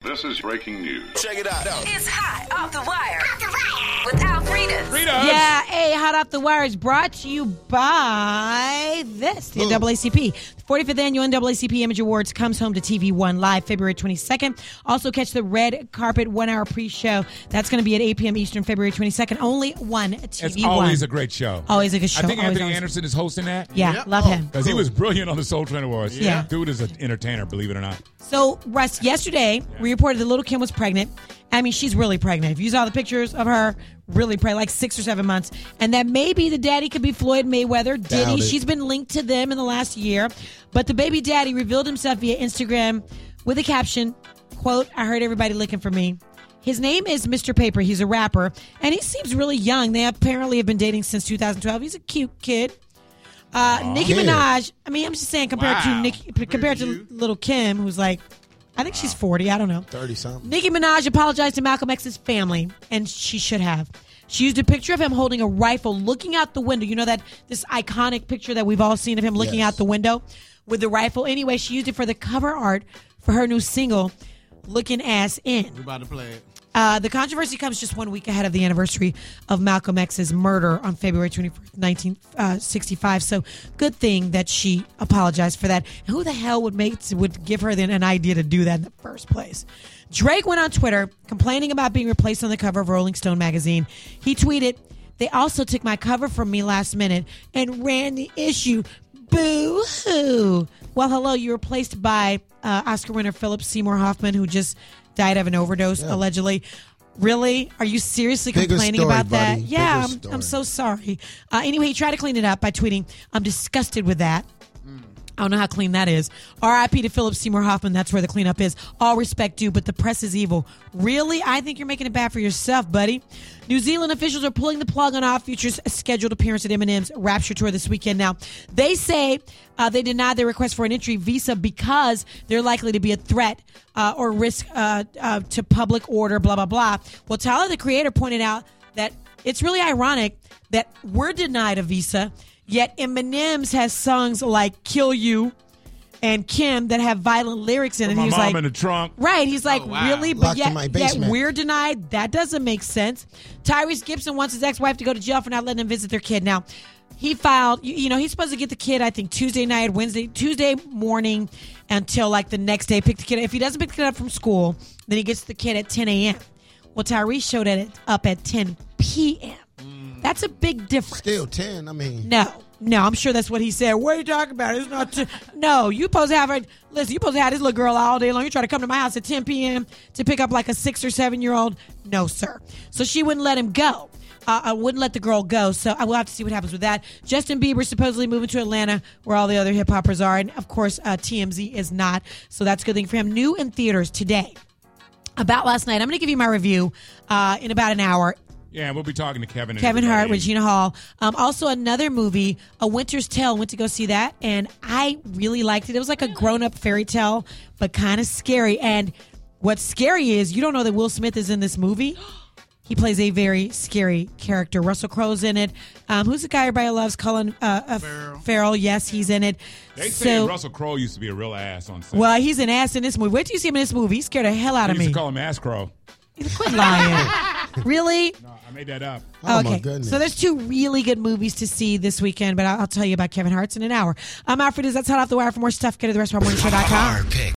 This is breaking news. Check it out. It's Hot Off the Wire. With Alfredas. Yeah, Hot Off the Wire is brought to you by this, the NAACP. The 45th Annual NAACP Image Awards comes home to TV One live February 22nd. Also catch the red carpet 1 hour pre-show. That's going to be at 8 p.m. Eastern, February 22nd. Only one TV It's One. always a great show. Always a good show. I think Always, Anthony always. Anderson is hosting that. Yeah, love him. Because he was brilliant on the Soul Train Awards. Yeah. Dude is an entertainer, believe it or not. So, Russ, yesterday we reported that little Kim was pregnant. I mean, she's really pregnant. If you saw the pictures of her, really pregnant, like 6 or 7 months. And that maybe the daddy could be Floyd Mayweather. Diddy, she's been linked to them in the last year. But the baby daddy revealed himself via Instagram with a caption, quote, "I heard everybody looking for me." His name is Mr. Paper. He's a rapper. And he seems really young. They apparently have been dating since 2012. He's a cute kid. Nicki Minaj, I mean, I'm just saying compared to little Kim, who's like, I think she's 40. I don't know. 30-something. Nicki Minaj apologized to Malcolm X's family, and she should have. She used a picture of him holding a rifle, looking out the window. You know this iconic picture that we've all seen of him looking out the window with the rifle? Anyway, she used it for the cover art for her new single, Looking Ass In. We're about to play it. The controversy comes just 1 week ahead of the anniversary of Malcolm X's murder on February 21st, 1965. So good thing that she apologized for that. And who the hell would give her an idea to do that in the first place? Drake went on Twitter complaining about being replaced on the cover of Rolling Stone magazine. He tweeted, "They also took my cover from me last minute and ran the issue. Boo-hoo." Well, hello, you were replaced by Oscar winner Philip Seymour Hoffman, who just died of an overdose, allegedly. Really? Are you seriously complaining about that? Buddy. Yeah, I'm so sorry. Anyway, he tried to clean it up by tweeting, "I'm disgusted with that." I don't know how clean that is. R.I.P. to Philip Seymour Hoffman. That's where the cleanup is. All respect due, but the press is evil. Really? I think you're making it bad for yourself, buddy. New Zealand officials are pulling the plug on Odd Future's scheduled appearance at Eminem's Rapture Tour this weekend. Now, they say they denied their request for an entry visa because they're likely to be a threat or risk to public order, blah, blah, blah. Well, Tyler, the creator, pointed out that it's really ironic that we're denied a visa, yet Eminem's has songs like Kill You and Kim that have violent lyrics in it. My He's mom like, in the trunk. Right. He's like, really? But Locked in my yet basement. we're denied? That doesn't make sense. Tyrese Gibson wants his ex-wife to go to jail for not letting him visit their kid. Now, he filed, he's supposed to get the kid, I think, Tuesday morning until like the next day. Pick the kid. If he doesn't pick the kid up from school, then he gets the kid at 10 a.m. Well, Tyrese showed up at 10 p.m. That's a big difference. Still 10, I mean. No, I'm sure that's what he said. What are you talking about? It's not. No, you supposed to have you supposed to have this little girl all day long. You try to come to my house at 10 p.m. to pick up like a 6 or 7 year old. No, sir. So she wouldn't let him go. I wouldn't let the girl go. So I will have to see what happens with that. Justin Bieber supposedly moving to Atlanta, where all the other hip hoppers are, and of course TMZ is not. So that's a good thing for him. New in theaters today. About last night, I'm going to give you my review in about an hour. Yeah, we'll be talking to Kevin Hart, Regina Hall. Also, another movie, A Winter's Tale. Went to go see that, and I really liked it. It was like a grown-up fairy tale, but kind of scary. And what's scary is you don't know that Will Smith is in this movie. He plays a very scary character. Russell Crowe's in it. Who's the guy everybody loves? Colin Farrell. Yes, he's in it. They say Russell Crowe used to be a real ass on set. Well, he's an ass in this movie. Wait till you see him in this movie. He scared the hell out of me. They used to call him Ass Crow. Quit lying. Really? No, I made that up. Oh, okay. my goodness. So there's 2 really good movies to see this weekend, but I'll tell you about Kevin Hart's in an hour. I'm Alfred. That's Hot Off the Wire. For more stuff, go to the restaurantmorningshow.com.